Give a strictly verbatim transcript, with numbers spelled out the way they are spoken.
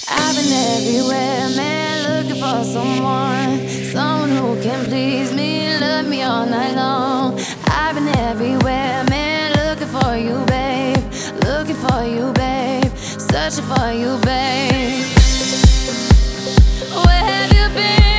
I've been everywhere, man, looking for someone, someone who can please me, love me all night long. I've been everywhere, man, looking for you, babe, looking for you, babe, searching for you, babe. Where have you been?